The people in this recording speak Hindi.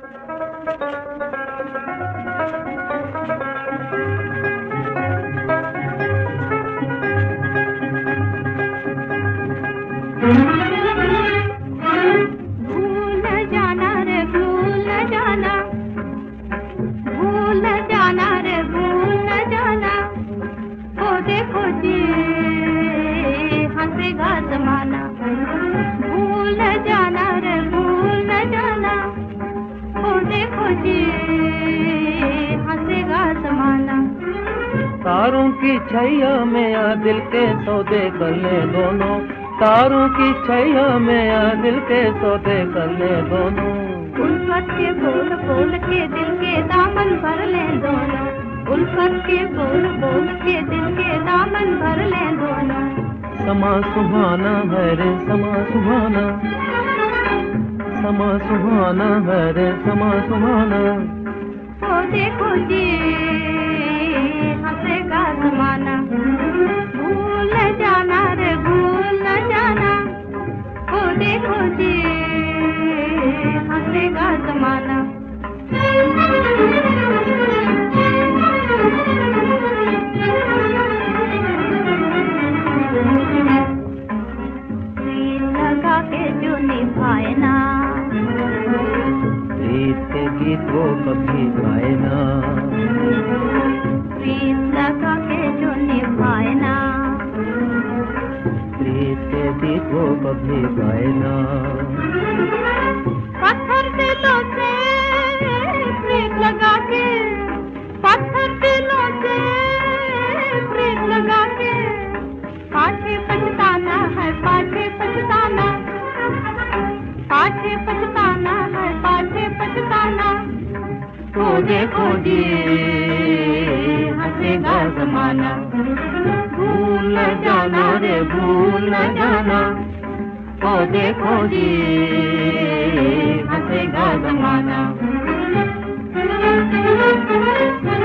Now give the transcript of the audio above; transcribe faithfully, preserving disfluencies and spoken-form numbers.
भूल जाना रे भूल जाना, भूल जाना रे भूल जाना, ओ देखो जी हंसेगा ज़माना। भूल जाना रे भूल जाना, ओ देखो जी हंसेगा ज़माना। तारों की छैया में आ दिल के सौदे कर ले दोनों, तारों की छैया में आ दिल के सौदे कर ले दोनों। उल्फत के बोल बोल के दिल के दामन भर ले दोनों, उल्फत के बोल बोल के दिल के दामन भर ले दोनों। समा सुहाना है रे समा सुहाना, समा सुहाना है रे समा सुहाना। ओ देखो जी हंसेगा ज़माना। भूल जाना रे भूल जाना, ओ देखो जी हंसेगा ज़माना। प्रीत लगा के जो निभाए ना, प्रीत के गीत वो कभी गाए ना, प्रीत लगा के जो निभाए ना, प्रीत के गीत वो कभी गाए ना। पत्थर दिलों से प्रीत लगा के, पत्थर दिलों से प्रीत लगा के, पाछे पछताना है पाछे पछताना, पाछे पछताना है पाछे पछताना। ओ देखो जी हंसेगा ज़माना। भूल न जाना रे भूल न जाना, ओ देखो जी हंसेगा ज़माना।